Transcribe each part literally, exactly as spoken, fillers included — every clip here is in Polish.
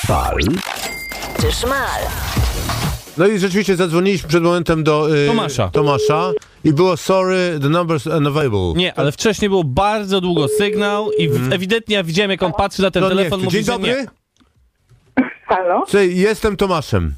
Fal czy szmal? No i rzeczywiście zadzwoniliśmy przed momentem do y, Tomasza. Tomasza i było sorry, the number's unavailable. Nie, ale wcześniej było bardzo długo sygnał i w, ewidentnie ja widziałem, jak on patrzy na ten No telefon, nie, mówi, dzień że dobry. nie. Halo? Słuchaj, jestem Tomaszem.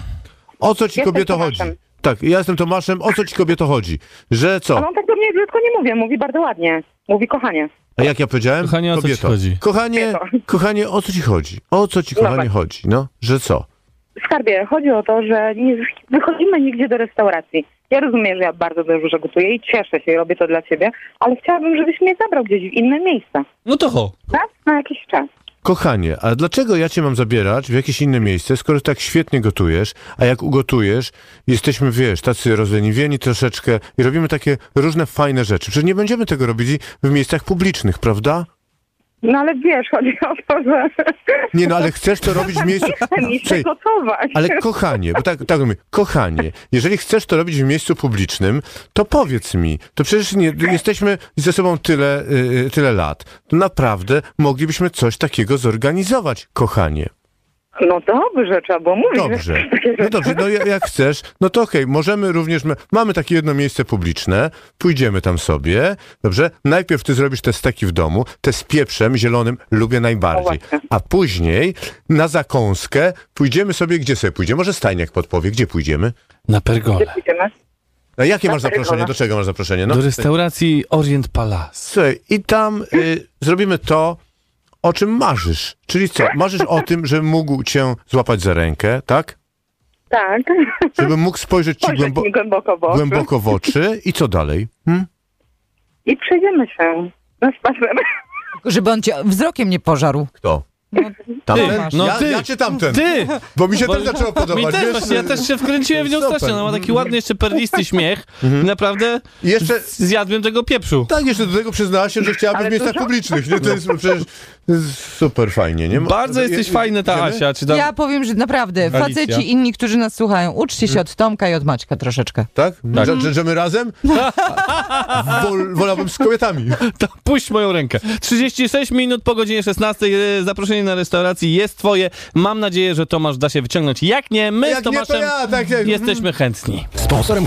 O co ci Jesteś kobieto Tomaszem. chodzi? Tak, ja jestem Tomaszem. O co ci kobieto chodzi? Że co? Ale on tak do mnie brzydko nie mówi, mówi bardzo ładnie. Mówi kochanie. A jak ja powiedziałem? Kochanie, o co ci Kobieto. chodzi? Kochanie, Kobieto. kochanie, o co ci chodzi? O co ci, kochanie, Zobacz. chodzi? No, że co? Skarbie, chodzi o to, że nie wychodzimy nigdzie do restauracji. Ja rozumiem, że ja bardzo dobrze gotuję i cieszę się i robię to dla ciebie, ale chciałabym, żebyś mnie zabrał gdzieś w inne miejsce. No to ho. Tak? Na jakiś czas. Kochanie, a dlaczego ja cię mam zabierać w jakieś inne miejsce, skoro tak świetnie gotujesz, a jak ugotujesz, jesteśmy, wiesz, tacy rozleniwieni troszeczkę i robimy takie różne fajne rzeczy. Przecież nie będziemy tego robić w miejscach publicznych, prawda? No ale wiesz, chodzi o to, że... Nie, no ale chcesz to robić w miejscu... Nie chcę mi się Słuchaj, gotować. ale kochanie, bo tak, tak mówię, kochanie, jeżeli chcesz to robić w miejscu publicznym, to powiedz mi, to przecież nie, jesteśmy ze sobą tyle, yy, tyle lat, to naprawdę moglibyśmy coś takiego zorganizować, kochanie. No dobrze, trzeba było mówić. Dobrze, że takie no rzeczy. dobrze, no ja- jak chcesz, no to okej, możemy również, my, mamy takie jedno miejsce publiczne, pójdziemy tam sobie, dobrze? Najpierw ty zrobisz te steki w domu, te z pieprzem zielonym lubię najbardziej, No właśnie. a później na zakąskę pójdziemy sobie, gdzie sobie pójdziemy? Może Stajniak podpowie, gdzie pójdziemy? Na pergole. Gdzie pójdziemy? A jakie Na masz zaproszenie? Pergola. Do czego masz zaproszenie? No, Do restauracji Orient Palace. słuchaj, i tam y, zrobimy to, o czym marzysz. Czyli co? Marzysz o tym, że mógł cię złapać za rękę, tak? Tak. Żebym mógł spojrzeć ci Spojrzeć głębo- mi głęboko w oczy. głęboko w oczy i co dalej? Hmm? I przejdziemy się na spacer. Żeby on cię wzrokiem nie pożarł. Kto? No, Tamten? Tomasz. No ja, ty! ja czy tamten? Ty! Bo mi się Bo- też zaczęło podobać. Mi też wiesz? właśnie, ja też się wkręciłem w nią Super. strasznie. Ona ma taki ładny, jeszcze perlisty śmiech. I naprawdę I jeszcze, zjadłem tego pieprzu. tak, jeszcze do tego przyznała się, że chciałaby Ale w miejscach dużo? publicznych. Nie? To jest przecież to jest super fajnie, nie? Bardzo Je- jesteś je- fajna ta idziemy? Asia. Czy tam... Ja powiem, że naprawdę, Alicja. faceci inni, którzy nas słuchają, uczcie się od Tomka i od Maćka troszeczkę. Tak? Że, że, że my razem? Wol, wolałbym z kobietami. To puść moją rękę. trzydzieści sześć minut po godzinie szesnastej. e, Zaproszenie na restauracji jest twoje. Mam nadzieję, że Tomasz da się wyciągnąć. Jak nie, my z Jak nie, to Tomaszem ja, tak jak... jesteśmy chętni. Sponsorem